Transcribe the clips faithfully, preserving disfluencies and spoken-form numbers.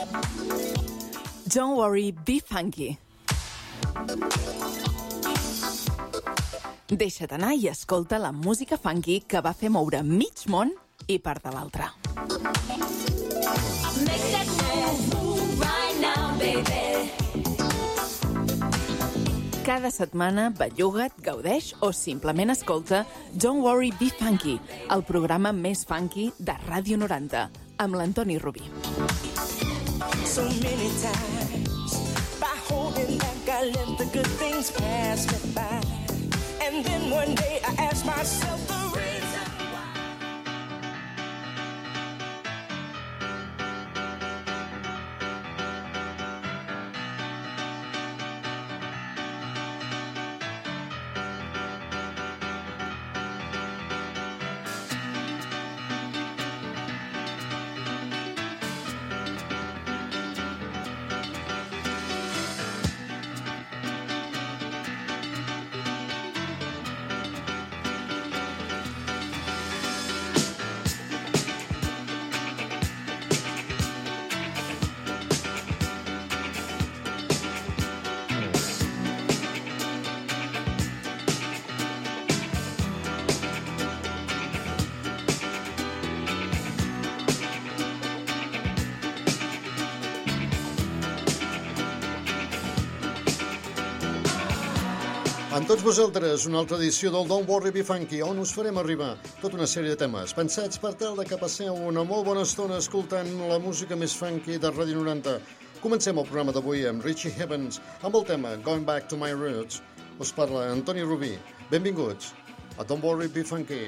Don't worry, be funky. Deixa't anar i escolta la música funky que va fer moure mig món i part de l'altre. Make that move right now, baby. Cada setmana belluga't, gaudeix o simplement escolta Don't Worry, Be Funky, el programa més funky de Ràdio noranta, amb l'Antoni Rubí. So many times by holding back I let the good things pass me by. And then one day I asked myself the reason why. Amb tots vosaltres, una altra edició del Don't Worry Be Funky, on us farem arribar tota una sèrie de temes pensats per tal de que passeu una molt bona estona escoltant la música més funky de Ràdio noranta. Comencem el programa d'avui amb Richie Havens, amb el tema Going Back to My Roots. Us parla Antoni Rubí. Benvinguts a Don't Worry Be Funky.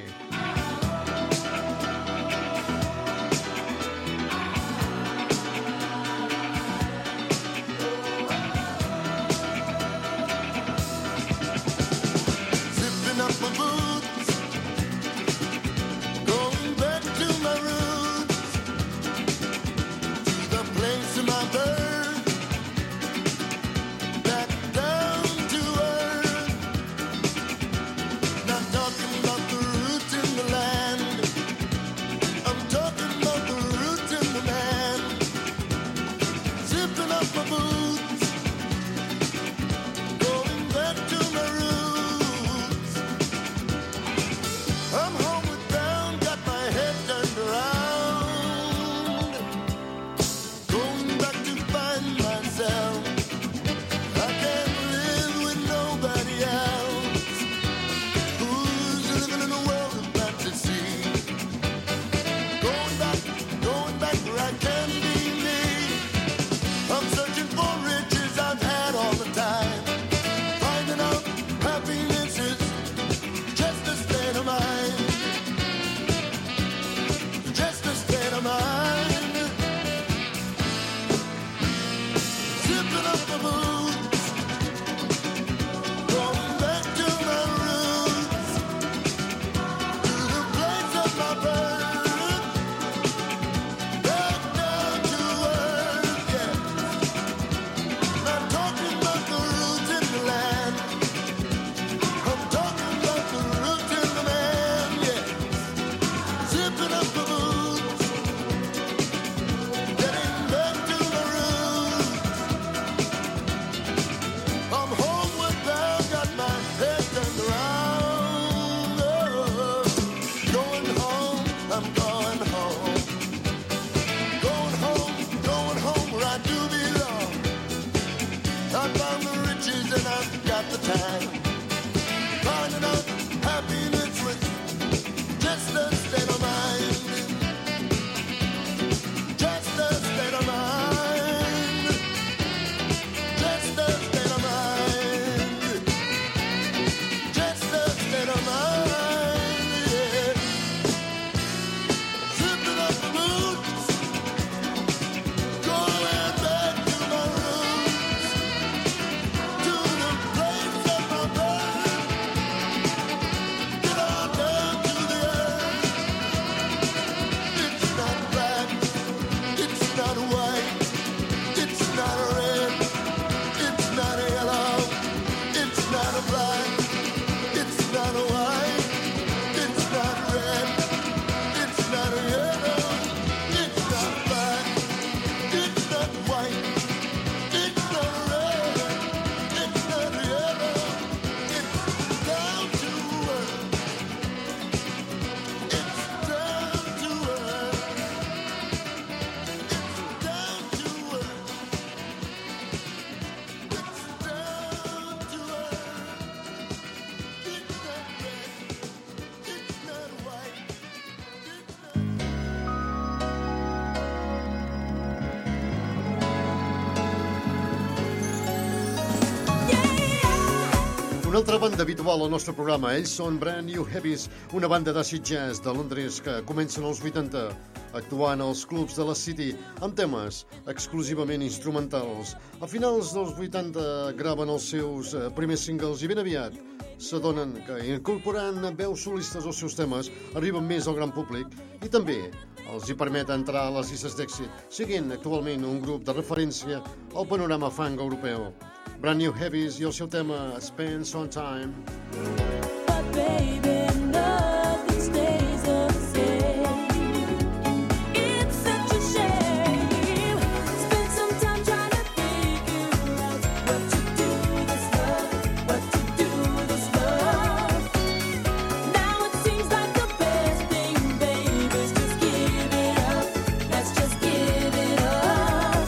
Back to Una altra banda habitual al nostre programa, ells són Brand New Heavies, una banda d'acid jazz de Londres que comencen als vuitanta, actuant als clubs de la City amb temes exclusivament instrumentals. A finals dels vuitanta graven els seus primers singles i ben aviat s'adonen que incorporant veus solistes als seus temes arriben més al gran públic i també els hi permet entrar a les llistes d'èxit, siguent actualment un grup de referència al panorama funk europeu. Brand New Heavies i el seu tema Spend Some Time. But baby, nothing stays the same. It's such a shame. Spend some time trying to figure out what to do with this love, what to do with this love. Now it seems like the best thing, baby, is just give it up. Let's just give it up.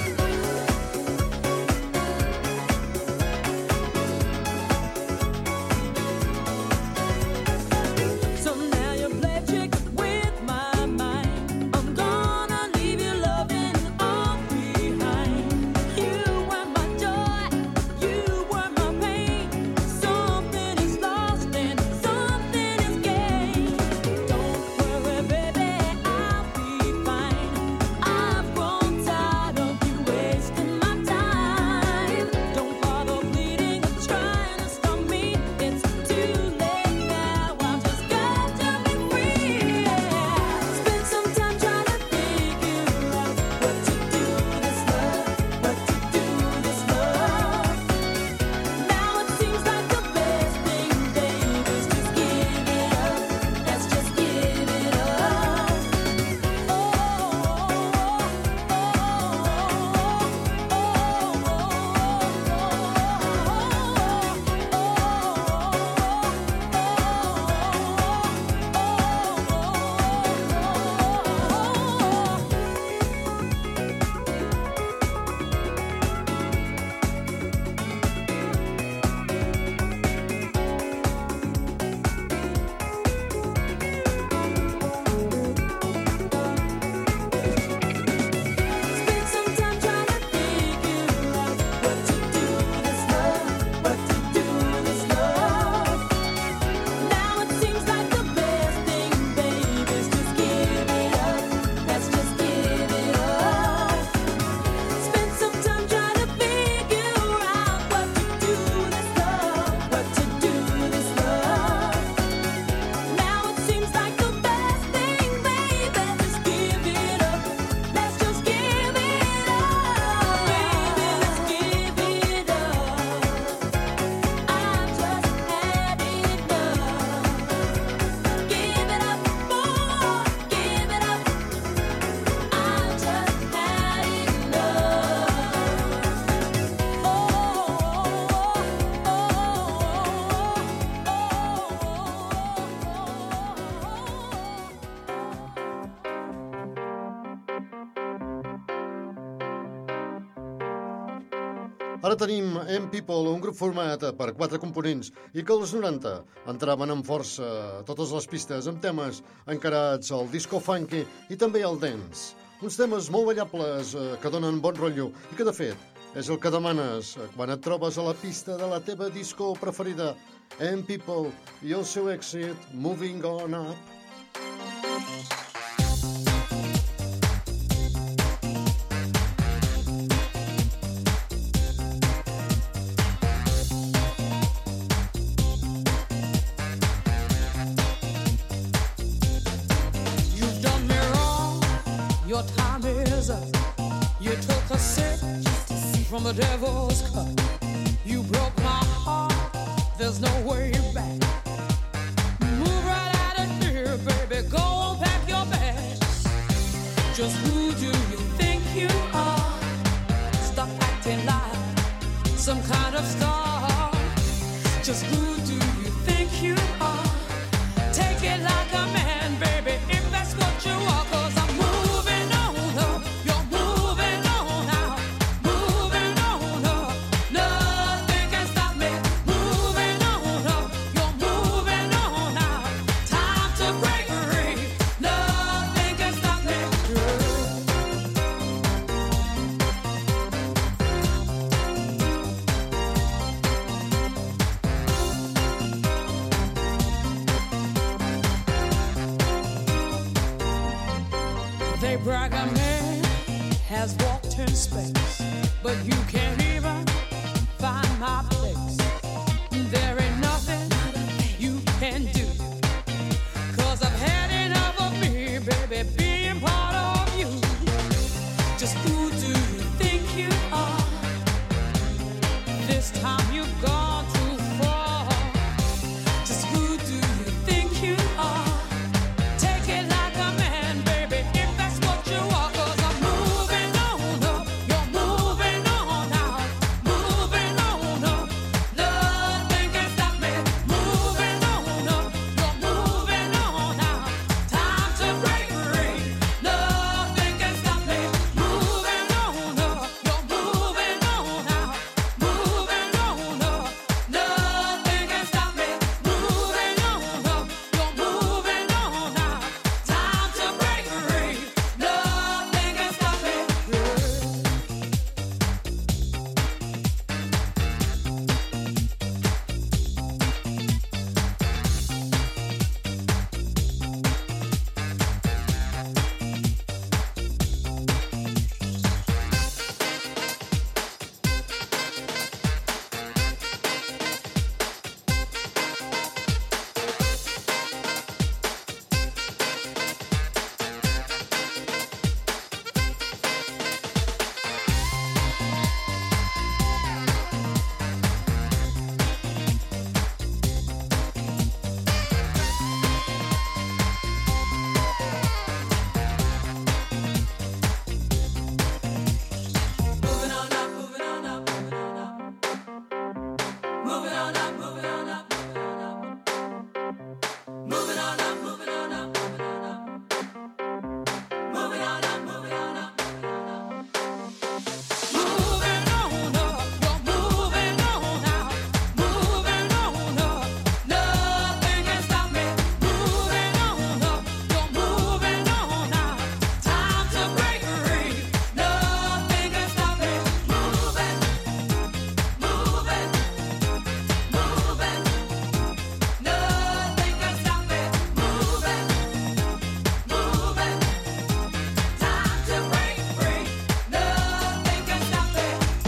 So now you play tricks with my mind. I'm gonna leave you loving all behind. You were my joy, you were my pain. Something is lost and something is gained. Don't worry, baby, I'll be fine. I've grown tired of you wasting my time. Don't bother bleeding or trying to stop me. It's too late now. I've just got to be free. Spend some time trying to figure out what to do with this love, what to do with this love. Now it seems like the best thing, baby, is just give it up. Let's just give it up. Oh, spend some time trying to figure out what to do with this love, what to do with this love. Now it seems like the best thing, baby, is just give it up. Let's just give it up. Spend some time trying to figure out what to do with this love, what to do with this love. Now it seems like the best thing, baby, just give it up. Let's just give it up, baby, let's give it up. I've just had enough. Give it up, boy, give it up. I've just had Ara tenim M People, un grup format per quatre components i que als noranta entraven amb força a totes les pistes amb temes encarats al disco funky i també al dance. Uns temes molt ballables eh, que donen bon rotllo i que de fet és el que demanes eh, quan et trobes a la pista de la teva disco preferida. M People i el seu èxit Moving On Up. You've done me wrong, your time is up. You took a sip from the devil's cup. You broke my heart, there's no way back. Move right out of here, baby, go pack your bags. Just who do you think you are? Stop acting like some kind of star. Just who do you think you are? Take it like a man, baby, if that's what you are. 'Cause I'm moving on up, you're moving on out, moving on up. Nothing can stop me. Moving on up, you're moving on out. Time to break free. Nothing can stop me. like a man has walked in space, but you can't even find my place. There ain't nothing you can do, 'cause I've had enough of me, baby, being part of you. Just who do you think you are? This time you've gone too far. Just who do you think you are? Take it like a man, baby, if that's what you are. 'Cause I'm moving on up, you're moving on out, moving on up. Nothing can stop me. Moving on up, you're moving on out. Time to break free. Nothing can stop me. Moving on up, you're moving on out, moving on up. Nothing can stop me. Moving on up, you're moving on out. Time to break free. Nothing can stop me. Moving on up, moving on up, moving on up. Moving on up, moving on up, moving on up. Moving on up, moving on up, moving on up. Moving on up, moving on up. Moving on up, you're moving on out. Moving on up. Nothing can stop me. Moving on up, you're moving on out. Time to break free. Nothing can stop me. Moving, moving, moving. Nothing can stop me. Moving, moving. Time to break free. Nothing can stop me.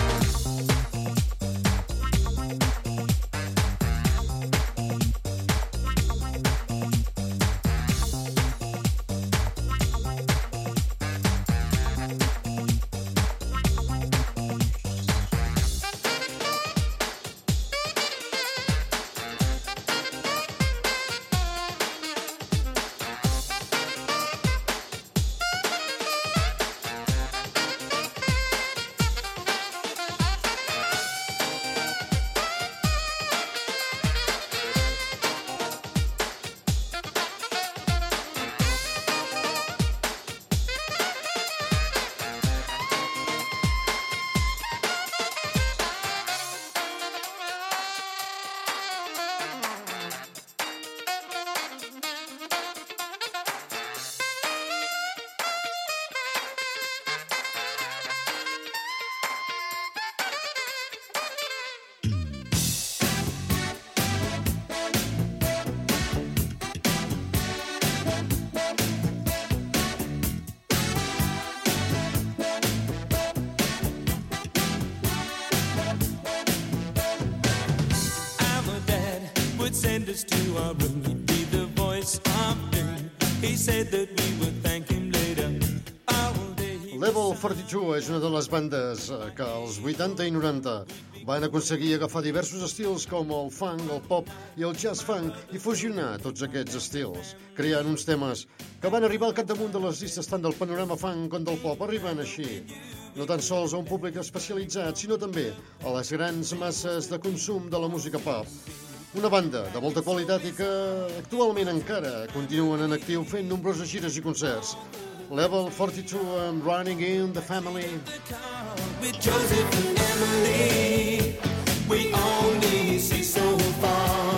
Our dad would send us to our room. He'd be the voice of doom. He said that we would thank him later. All day he Level quaranta-dos és una de les bandes eh, que als vuitanta i noranta van aconseguir agafar diversos estils com el funk, el pop i el jazz funk i fusionar tots aquests estils, creant uns temes que van arribar al capdamunt de les llistes tant del panorama funk com del pop, arribant així no tan sols a un públic especialitzat, sinó també a les grans masses de consum de la música pop. Una banda de molta qualitat i que actualment encara continuen en actiu fent nombroses gires i concerts. Level quaranta-dos amb Running in the Family. with Joseph and Emily. We only see so far,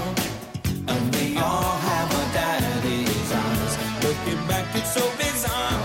and we all have our daddy's eyes. Looking back, it's so bizarre.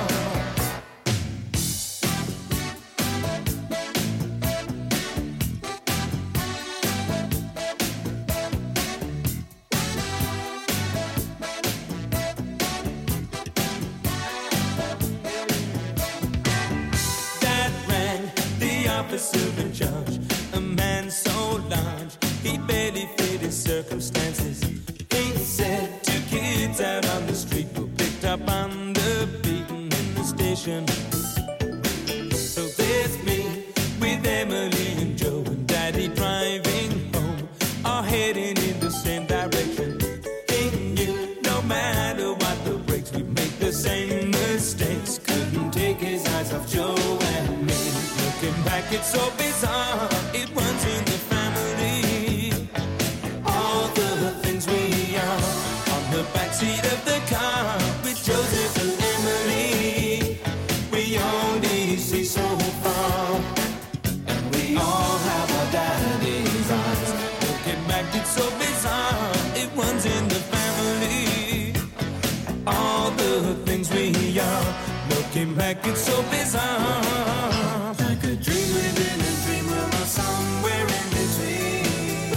officer in charge, a man so large he barely fit his circumstances. He said two kids out on the street were picked up on the beaten in the station. So there's me with Emily and Joe and Daddy driving home, all heading in the same direction. He knew no matter what the brakes, we'd make the same mistakes. Couldn't take his eyes off Joe and me. Looking back, it's so bizarre, it runs in the family. All the things we are on the backseat of the car with Joseph and Emily. We only see so far, and we all have our daddy's eyes. Looking back, it's so bizarre, it runs in the family. All the things we are, looking back, it's so bizarre. Like a dream within a dream, we're all somewhere in between.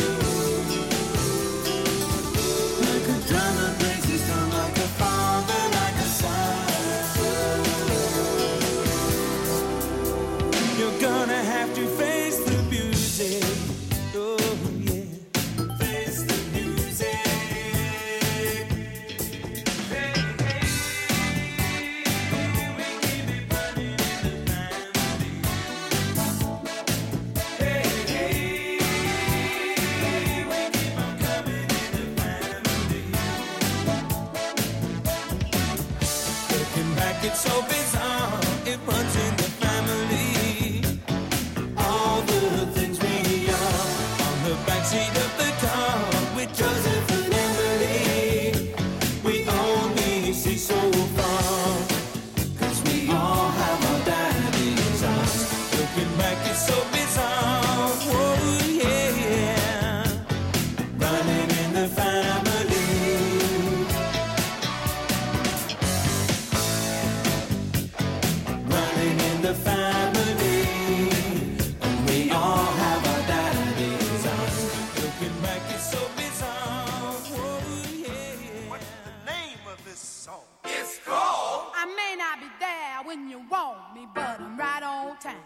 Like a drum that breaks his drum, like a father, like a son. You're gonna have to face the music. Oh yeah, face the music. Hey, hey, we keep it running in the family. Hey, hey, we keep on coming in the family. Looking back, it's so bizarre, it runs in the family. All the things we are on the backseat of the car with Joseph and Emily. We only see so far, cause we all have our daddy's eyes. Looking back, it's so bizarre. Whoa, yeah. Running in the family. Running in the family. And we all have our daddy's eyes. Looking back, it's so bizarre. Whoa, yeah. What's the name of this song? It's called I may not be there when you want me, but I'm right on time.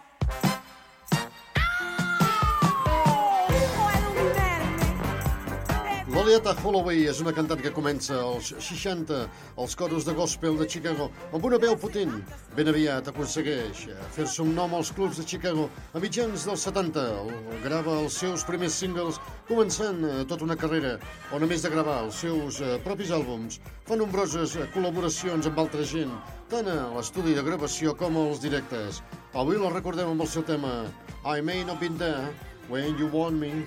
Lolieta Holloway és una cantant que comença als seixanta als coros de gospel de Chicago amb una veu potent. Ben aviat aconsegueix fer-se un nom als clubs de Chicago. A mitjans dels setanta grava els seus primers singles, començant eh, tota una carrera on, a més de gravar els seus eh, propis àlbums, fa nombroses eh, col·laboracions amb altra gent, tant a l'estudi de gravació com als directes. Avui la recordem amb el seu tema I May Not Be There When You Want Me.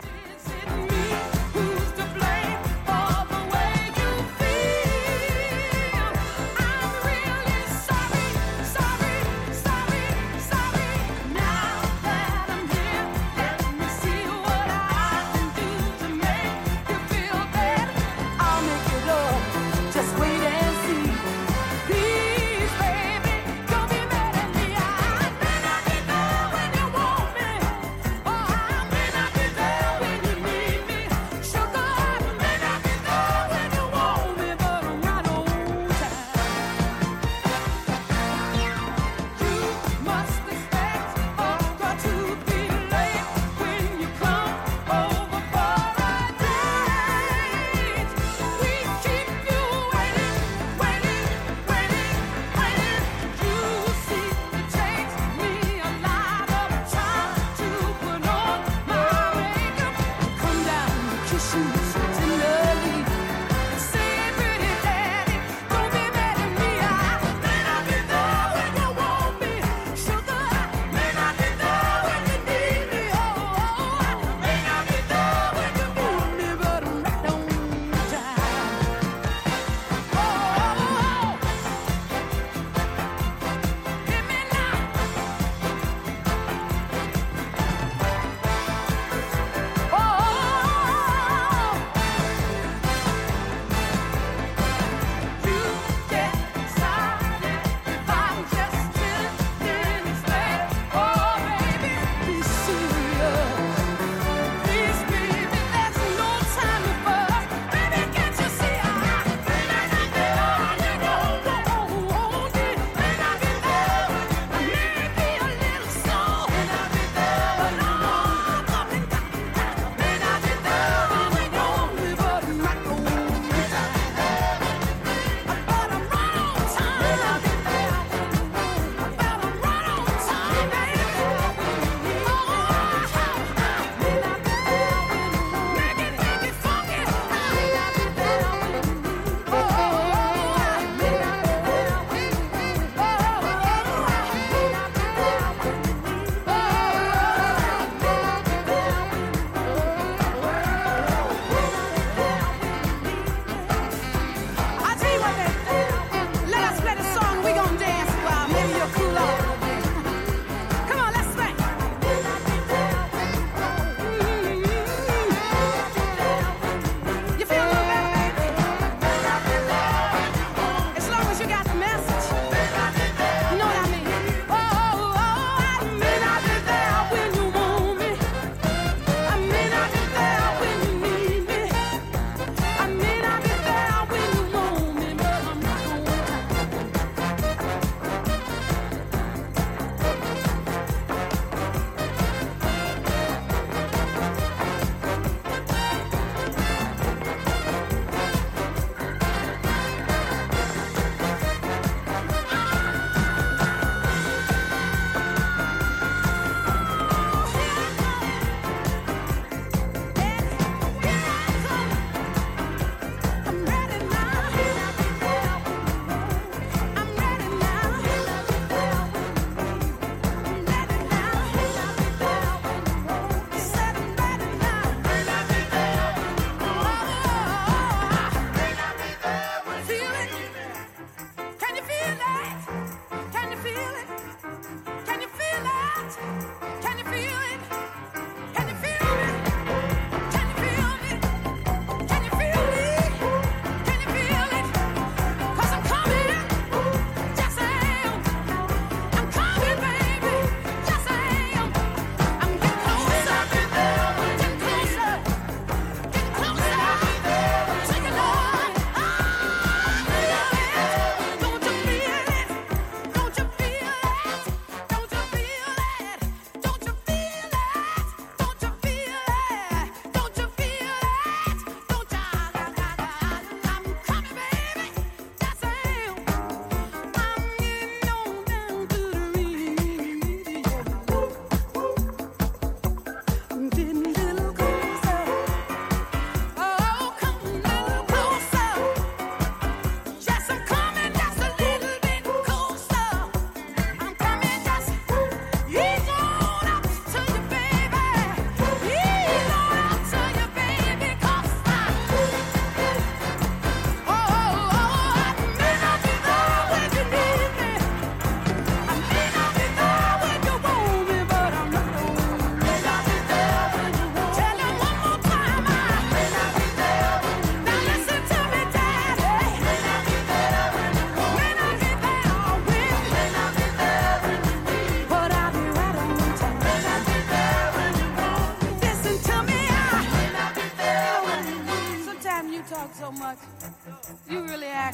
Who's to blame for the way you feel? I'm really sorry, sorry, sorry, sorry. Now that I'm here, let me see what I can do to make you feel better. I'll make it up, just wait and see. Please, baby, don't be mad at me. I may not be there when you want me, or I may not be there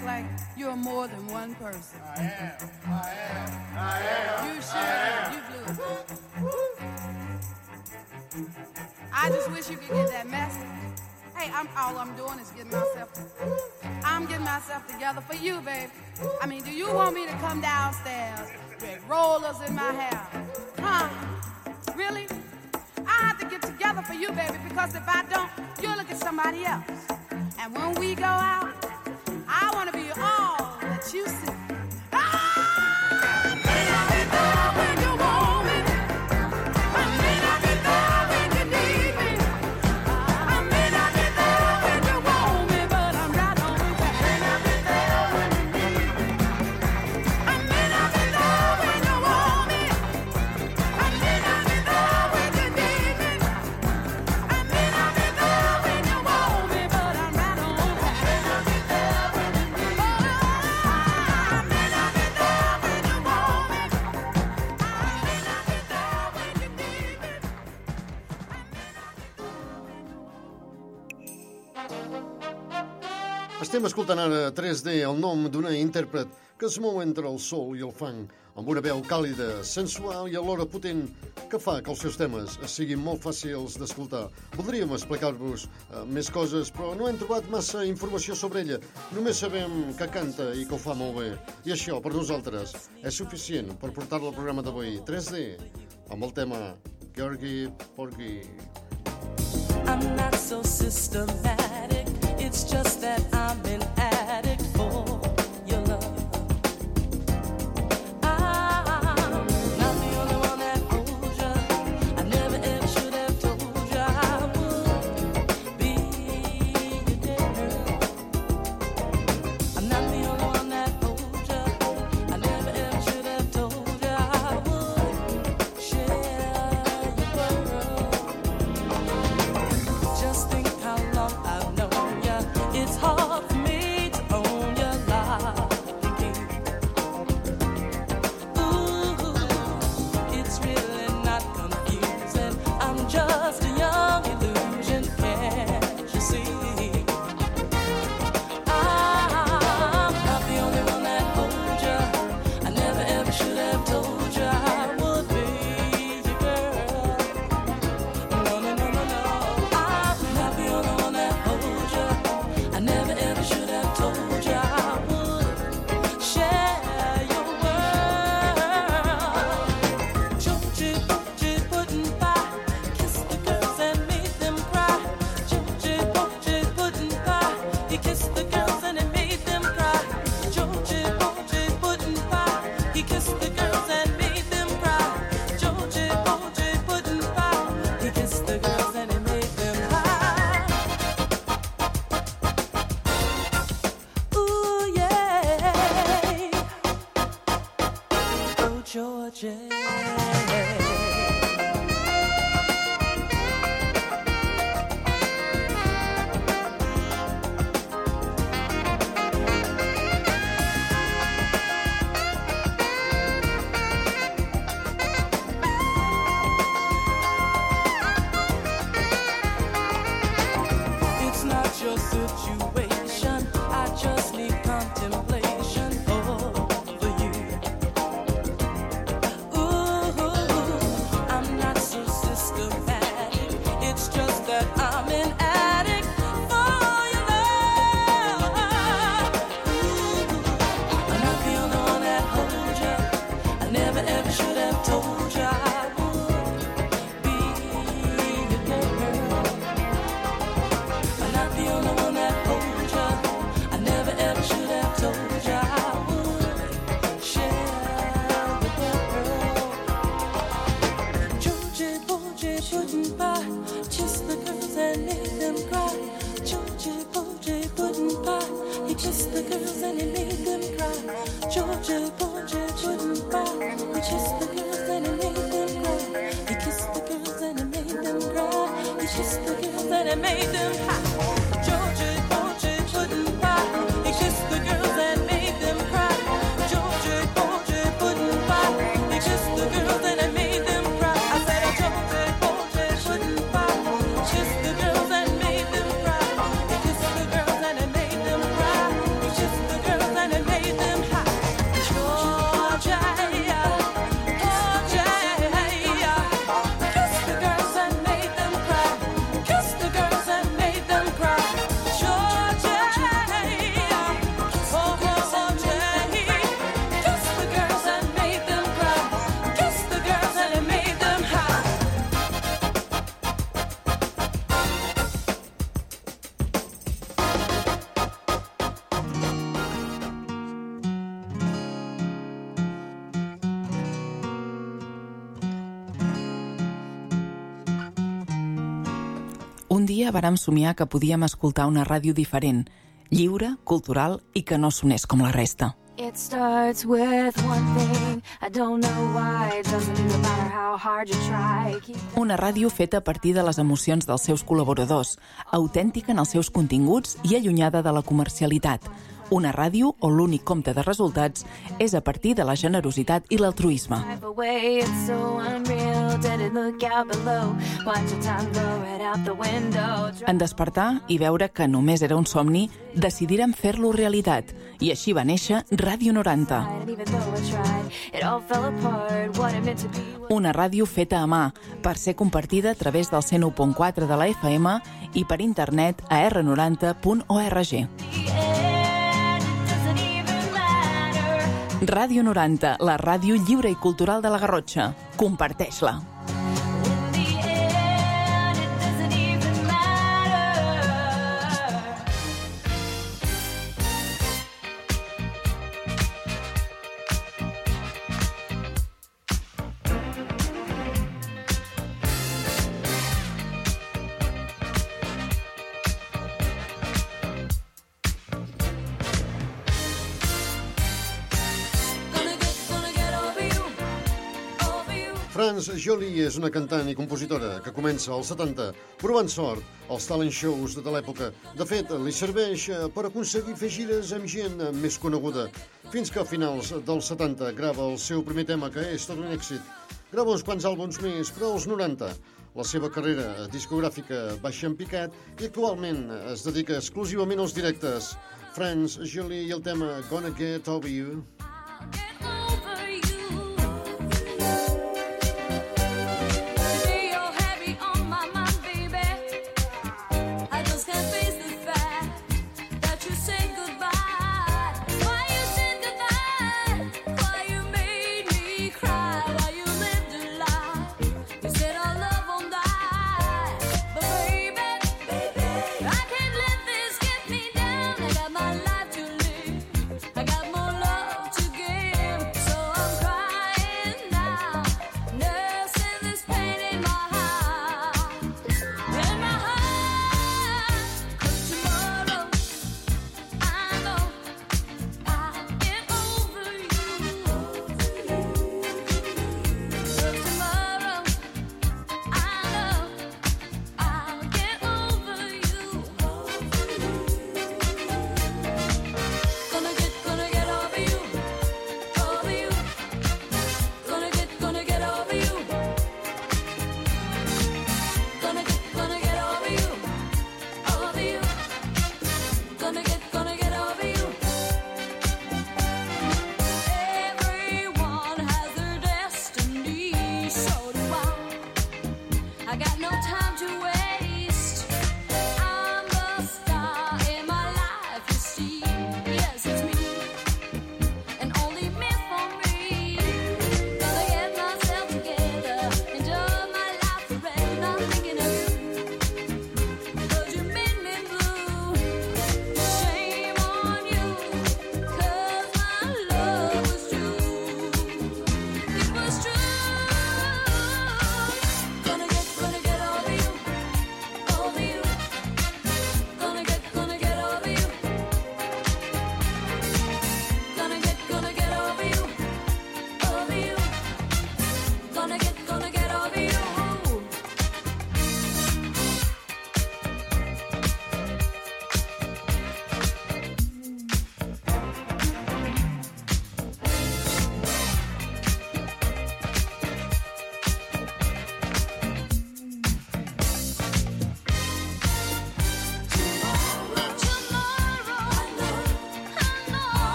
act like you're more than one person. I am. I am. I am. You sure? You blew it. I just wish you could get that message. Hey, I'm all I'm doing is getting myself. I'm getting myself together for you, baby. I mean, do you want me to come downstairs with rollers in my hair? Huh? Really? I have to get together for you, baby, because if I don't, you'll look at somebody else. And when we go out, I want to be all that you see. Estem escoltant ara tres D, el nom d'una intèrpret que es mou entre el soul i el funk, amb una veu càlida, sensual i alhora potent, que fa que els seus temes siguin molt fàcils d'escoltar. Voldríem explicar-vos uh, més coses, però no hem trobat massa informació sobre ella. Només sabem que canta i que ho fa molt bé. I això, per nosaltres, és suficient per portar-la al programa d'avui. tres D, amb el tema Georgie Porgy. I'm not so systematic. It's just that I'm an addict for your love. I'm not the only one that holds you. I never ever should have told you I would be your girl. I'm not the only one that holds you. I never ever should have told you I would share your world. Just think how long I've known you. It's hard for me to own your love again. Ooh, it's really not confusing. I'm just a young illusion, can't you see? I'm not the only one that holds you. I never ever should have told you I would be your girl. No, no, no, no, no. I'm not the only one that holds you. I never ever should have told you I would share your world. Georgie Porgy pudding pie, kiss the girls and made them cry. Georgie Porgy pudding pie, he kissed the girls and it made them cry. Georgie Porgy pudding pie, he kissed the girls and made them cry. Georgie Porgy pudding pie, he kissed the girls and it made them cry. Ooh, yeah. Oh, Georgie. It's not your situation. I just need contemplation over you. Ooh, I'm not so systematic. It's just that I'm an addict for your love. Ooh, I'm not the only one that holds you. I never ever should have told you I would be your girl. I'm not the only one that holds you. I never ever should have told you I would share the world. Georgie Porgy pudding pie, kissed the girls and made them cry. Georgie Porgy pudding pie, he kissed the girls and he made them cry. Georgie Porgy pudding pie, he kissed the girls and he made them cry. He kissed the girls and he made them cry. He kissed the girls and he made them cry. Georgie Porgy pudding pie, he kissed the girls and made them cry. Georgie Porgy pudding pie, he kissed the girls and he made them cry. I said Georgie Porgy pudding pie, kissed the girls and made them cry. He kissed the girls and he made them cry. He kissed the girls. Un dia vàrem somiar que podíem escoltar una ràdio diferent, lliure, cultural i que no sonés com la resta. It starts with one thing, I don't know why, it doesn't matter how hard you try. Keep... Una ràdio feta a partir de les emocions dels seus col·laboradors, autèntica en els seus continguts i allunyada de la comercialitat. Una ràdio on l'únic compte de resultats és a partir de la generositat i l'altruisme. En despertar i veure que només era un somni, decidirem fer-lo realitat. I així va néixer Ràdio noranta. Una ràdio feta a mà, per ser compartida a través del cent u punt quatre de la F M i per internet a erre noranta punt org. Ràdio noranta, la ràdio lliure i cultural de la Garrotxa. Comparteix-la. France Jolie és una cantant i compositora que comença als setanta provant sort als talent shows de l'època. De fet, li serveix per aconseguir fer gires amb gent més coneguda, fins que a finals dels setanta grava el seu primer tema, que és tot un èxit. Grava uns quants àlbums més, però als noranta la seva carrera discogràfica baixa en picat i actualment es dedica exclusivament als directes. France Jolie i el tema Gonna Get Over You. I got more love to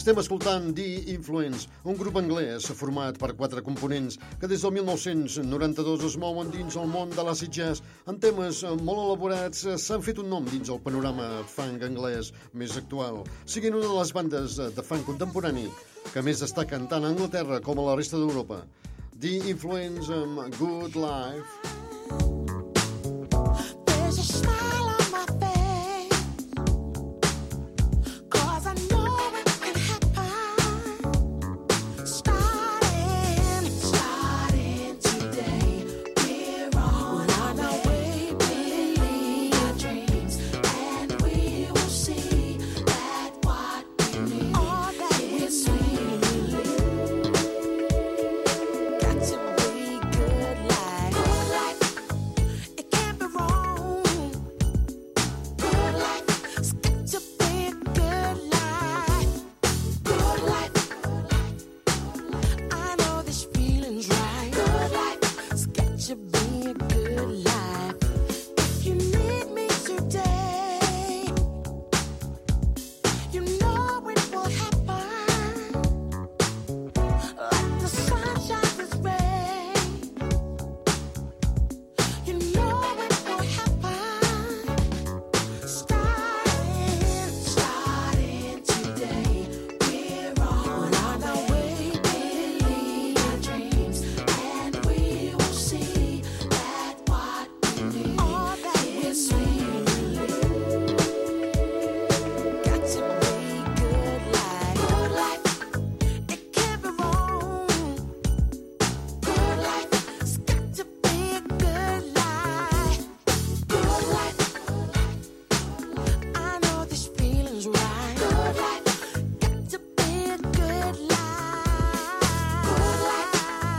Estem escoltant The Influence, un grup anglès format per quatre components que des del mil nou-cents noranta-dos es mouen dins el món de l'acid jazz. En temes molt elaborats s'han fet un nom dins el panorama funk anglès més actual, siguin una de les bandes de funk contemporani que més destaquen tant a Anglaterra com a la resta d'Europa. The Influence amb Good Life. There's a smile on my face, 'cause I know it can happen. Starting, starting today, we're on our way, believe our dreams, and we will see that what we need, all that is sweet. Got to be good life, good life. It can't be wrong. Good life. It's got to be a good life. Good life. I know this feeling's right. Good life. It's got to be a good life. If you need me today, you know it will happen. Like the sunshine is rain, you know it will happen. Starting, starting today, we're on our way, believe our dreams, and we will see that what we need, all that is sweet. Got to be good life, good life. It can't be wrong. Good life. It's got to be a good life. Good life. I know this feeling's right. Good life. Got to be a good life. Good life.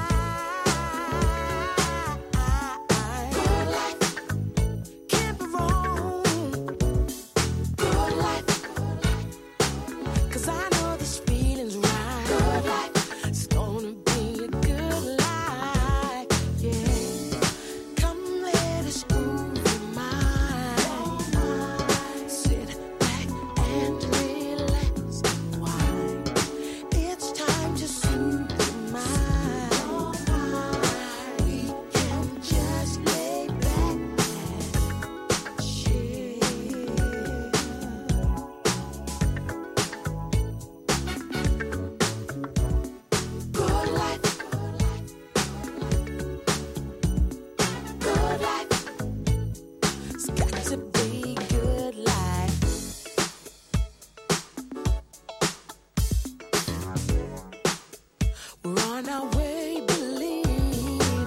Good life. Can't be wrong. Good life. 'Cause I know this feeling's right. Good life. It's gonna be a good life. Yeah. Come let us groove your mind. Sit back and relax and wind. It's time to soothe your mind. We can just lay back and chill. Good life. Good life. It's got to be good life. We're on our way, believe.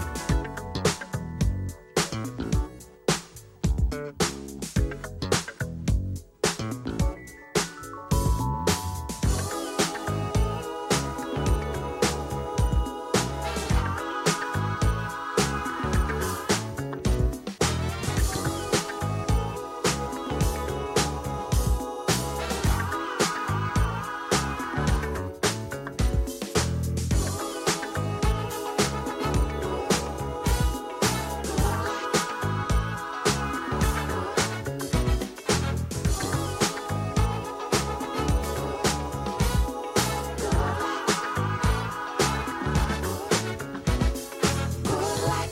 Good life.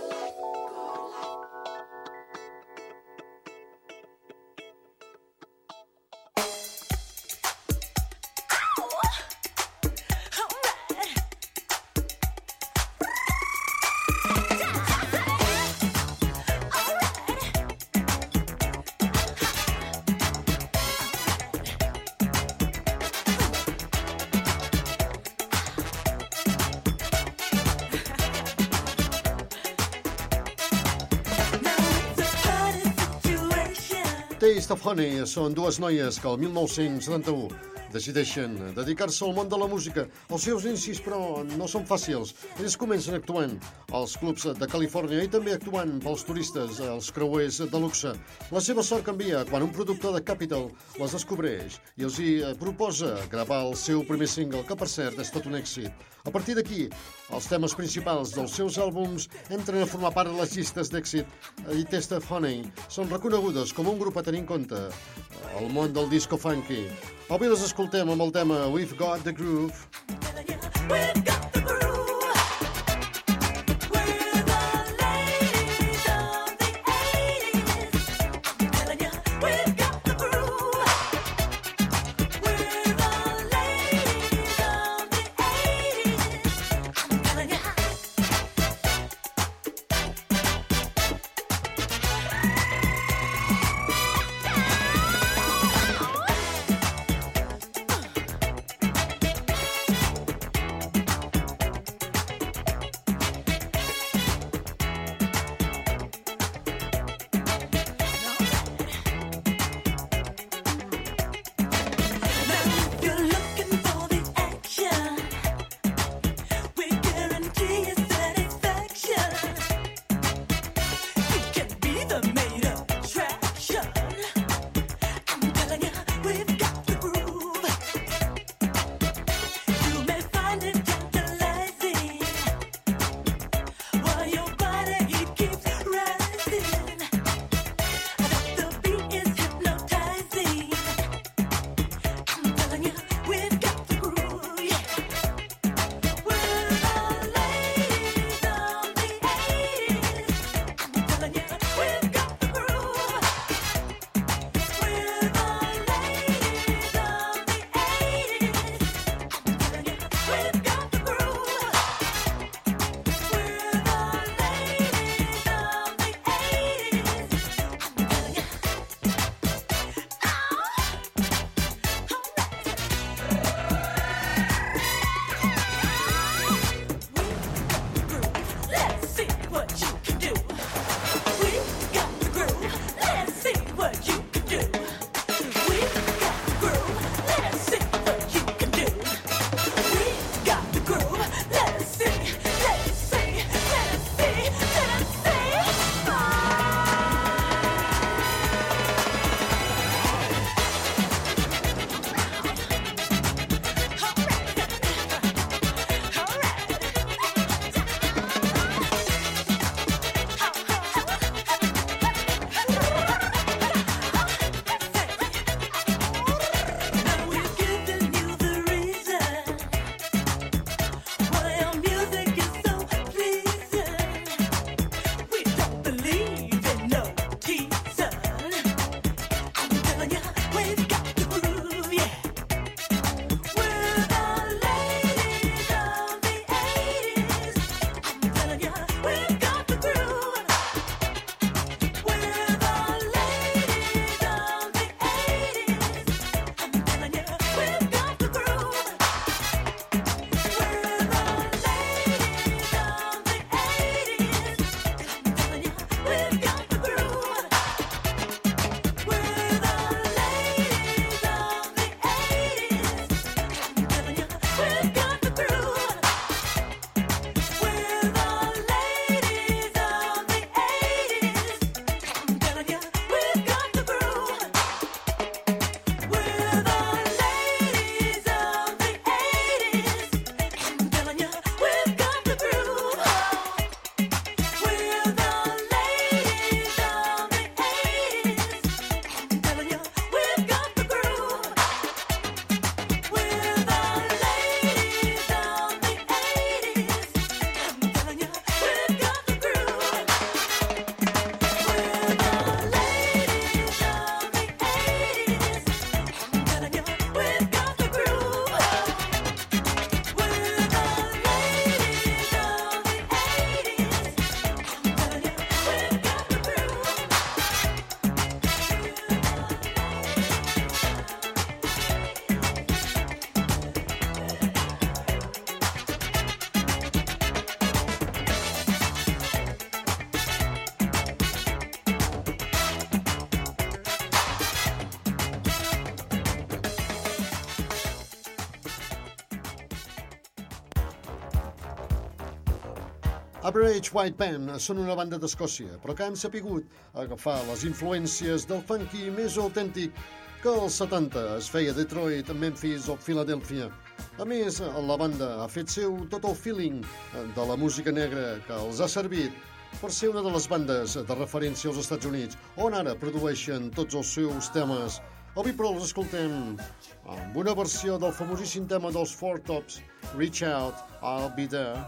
Taste of Honey són dues noies que el mil nou-cents setanta-u decideixen dedicar-se al món de la música. Els seus inicis, però, no són fàcils. Ells comencen actuant als clubs de Califòrnia i també actuant pels turistes, els creuers de luxe. La seva sort canvia quan un productor de Capitol les descobreix i els hi proposa gravar el seu primer single, que per cert és tot un èxit. A partir d'aquí, els temes principals dels seus àlbums entren a formar part de les llistes d'èxit i Taste of Honey són reconegudes com un grup a tenir en compte al món del disco funky. Avui les escoltem amb el tema We've Got the Groove. We've got the groove. We're the ladies of the eighties. I'm telling you, we've got the groove. We're the ladies of the eighties. I'm telling you. Average White Band són una banda d'Escòcia, però que han sapigut agafar les influències del funky més autèntic que als setanta es feia a Detroit, Memphis o Filadèlfia. A més, la banda ha fet seu tot el feeling de la música negra que els ha servit per ser una de les bandes de referència als Estats Units, on ara produeixen tots els seus temes. Avui, però, els escoltem amb una versió del famosíssim tema dels Four Tops, Reach Out, I'll Be There.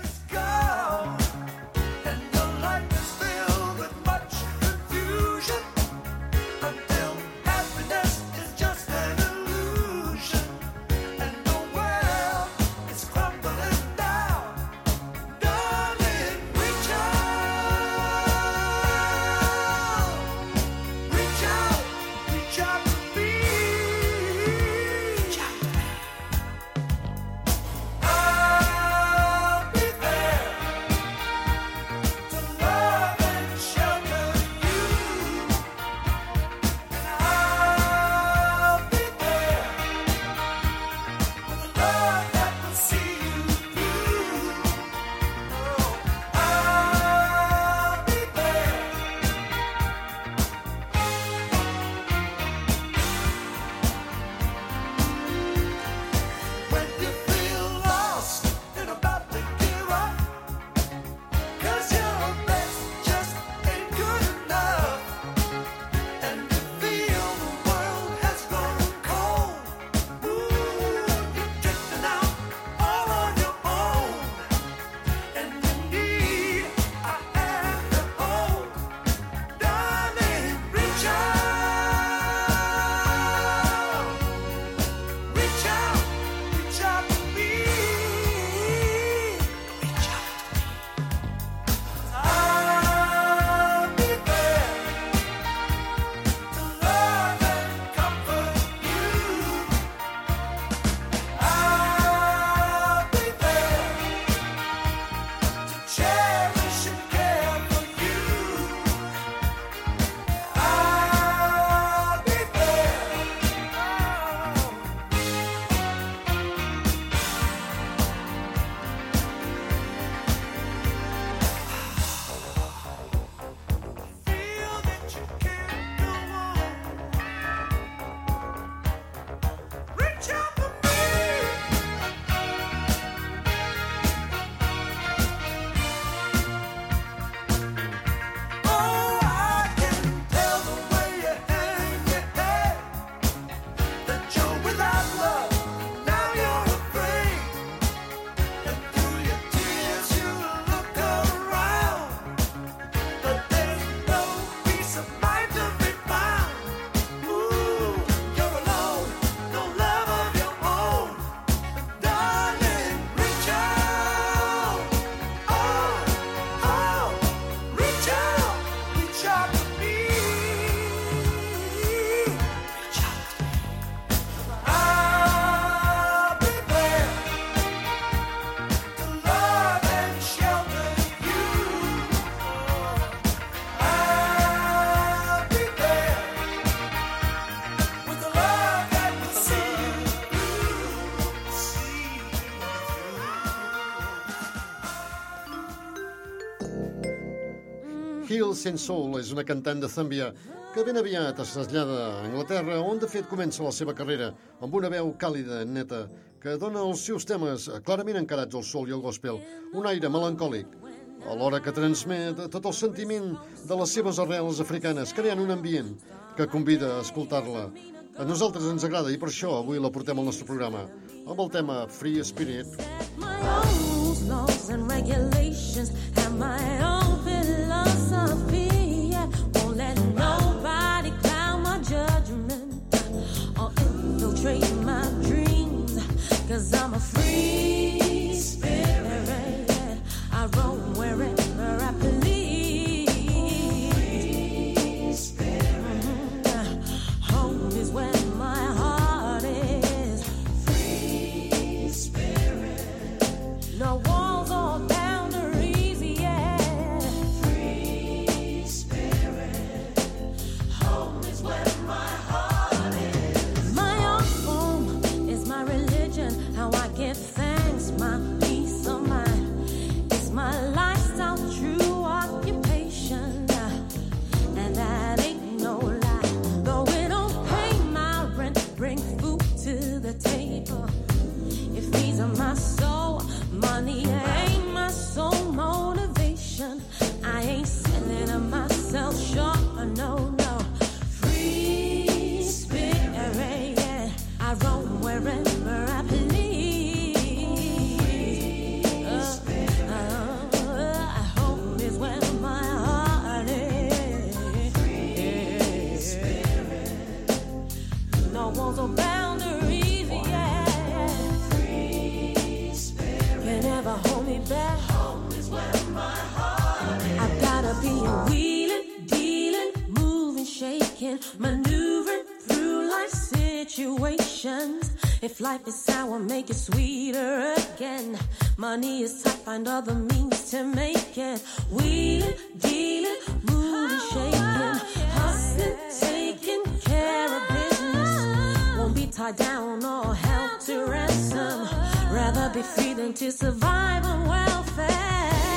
Hills and Soul és una cantant de Zàmbia que ben aviat es trasllada a Anglaterra, on de fet comença la seva carrera amb una veu càlida, neta, que dona els seus temes clarament encarats al soul i al gospel, un aire melancòlic, alhora que transmet tot el sentiment de les seves arrels africanes, creant un ambient que convida a escoltar-la. A nosaltres ens agrada i per això avui la portem al nostre programa amb el tema Free Spirit. Rules, laws and regulations have my own philosophy. Yeah. Won't let nobody cloud my judgment or infiltrate my dreams, 'cause I'm a free spirit. I roam wherever I please. Free spirit. Home is where my heart is. Free spirit. No walls or boundaries, yeah. Free spirit. Home is where my heart is. My own home is my religion. How I give thanks, my peace of mind. It's my lifestyle, true occupation, and that ain't no lie. Though it don't pay my rent, bring food to the table. It feeds on my soul. Money ain't my sole motivation. I ain't selling myself short, no, no. Free spirit. roam wherever I please. Uh, uh, home is where my heart is. No walls or boundaries, yeah. Can never hold me back. Home is where my heart is. I've gotta be a wheeling, dealing, moving, shaking, maneuvering through life's situations. If life is sour, make it sweeter again. Money is tight, find other means to make it. Wheeling, dealing, moving, shaking, hustling, taking care of business. Won't be tied down or held to ransom. Rather be free than to survive on welfare.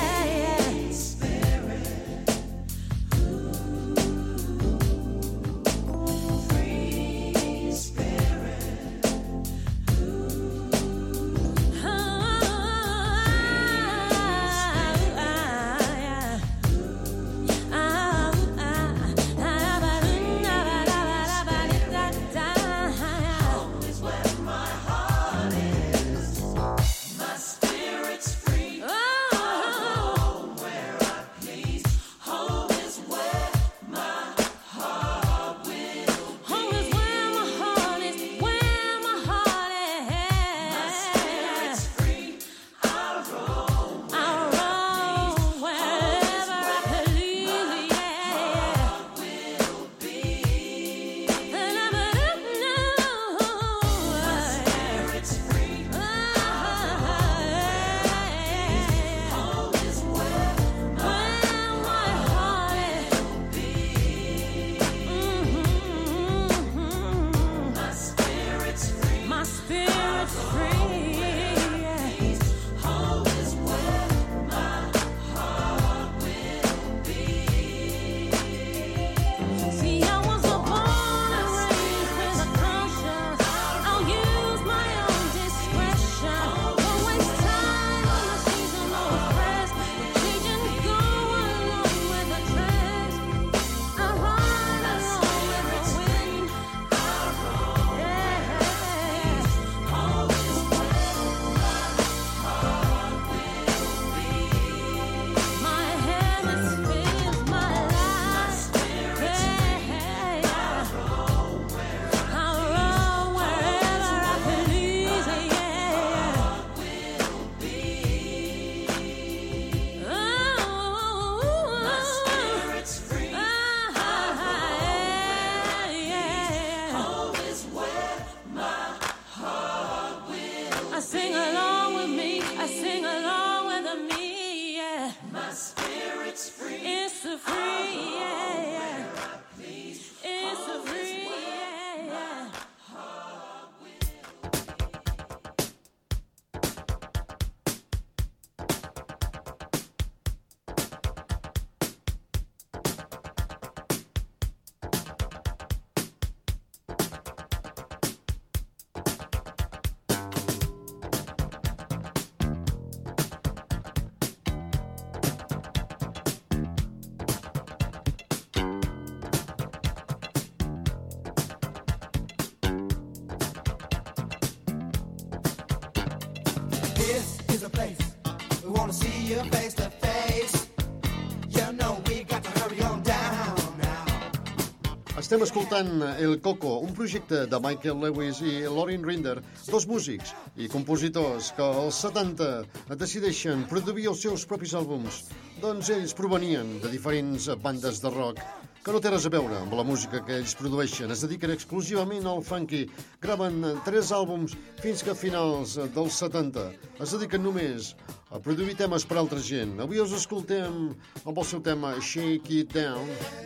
Estem escoltant El Coco, un projecte de Michael Lewis i Lauren Rinder, dos músics i compositors que als setanta decideixen produir els seus propis àlbums. Doncs ells provenien de diferents bandes de rock que no té res a veure amb la música que ells produeixen. Es dediquen exclusivament al funky. Graven tres àlbums fins que a finals dels setanta es dediquen només a produir temes per altra gent. Avui us escoltem amb el seu tema Shake It Down.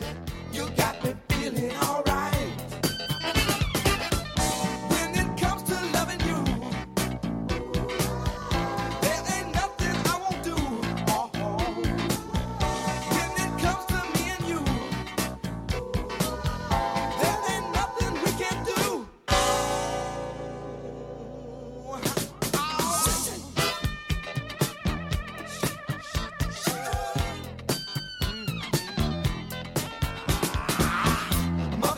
You got me feeling alright. When it comes to loving you, there ain't nothing I won't do. Oh, when it comes to me and you, there ain't nothing we can't do. Mother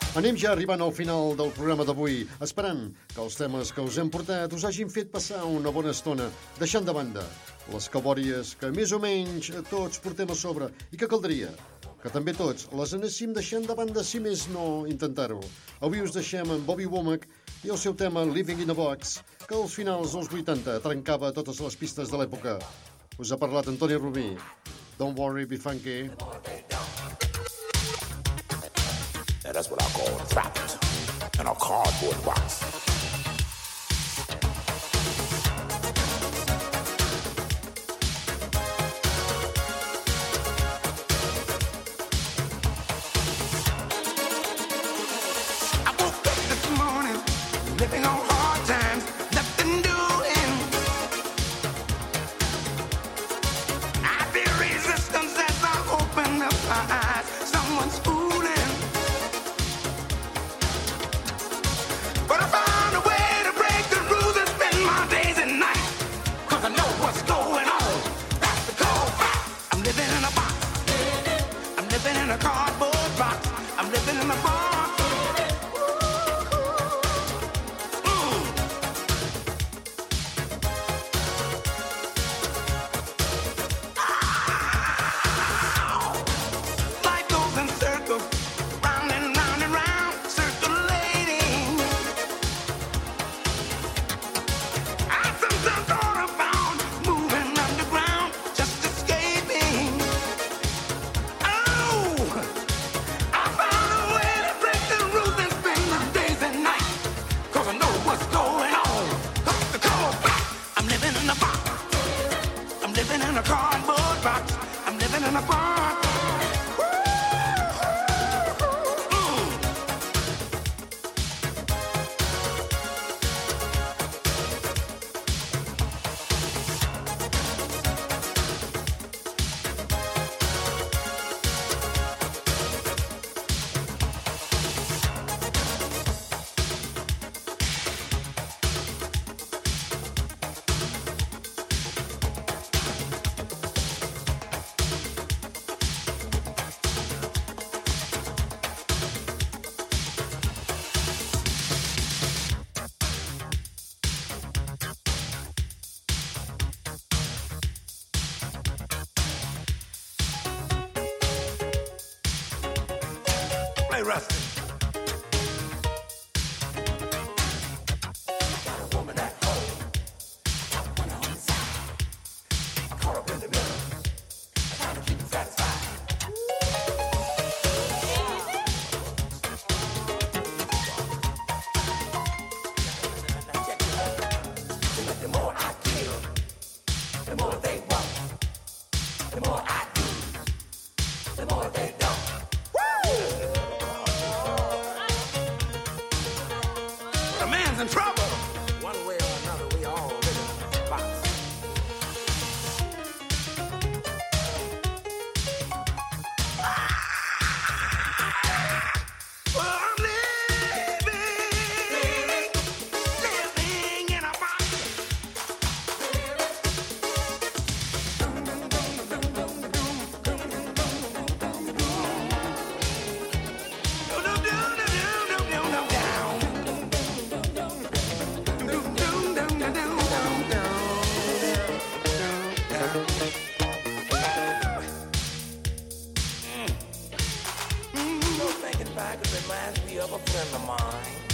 Anem ja arribant al final del programa d'avui, esperant que els temes que us hem portat us hagin fet passar una bona estona, deixant de banda les cabòries que més o menys tots portem a sobre i que caldria que també tots les anéssim deixant de banda, si més no intentar-ho. Avui us deixem amb Bobby Womack i el seu tema Living in a Box, que als finals dels vuitanta trencava totes les pistes de l'època. Us ha parlat Antoni Rubí. Don't worry, be funky. And that's what I call trapped in a cardboard box. I woke up this morning, living on hard times, nothing doing. I feel resistance as I open up my eyes. Someone's fooling. But I found a way to break the rules and spend my days and nights. Cause I know what's going on. That's the cold fact. I'm living in a box. I'm living in a cardboard box. I'm living in a box. Life goes in circles, round and round and round, circulating. I sometimes thought about moving underground, just escaping. Oh, I found a way to break the rules and spend the days and nights. Cause I know what's going on. Cut the cold back. I'm living in a box. I'm living in a cardboard box. I'm living in a box. Play Rusty. Got a woman at home. Got one on the side. Caught up in the middle. Trying to keep her satisfied. Now check it out. The more I give, the more they want. The more I do, the more they don't. A man's in trouble. One way or another, we all live in a box. Well, I'm living, living in a box. Thinking back, it reminds me of a friend of mine.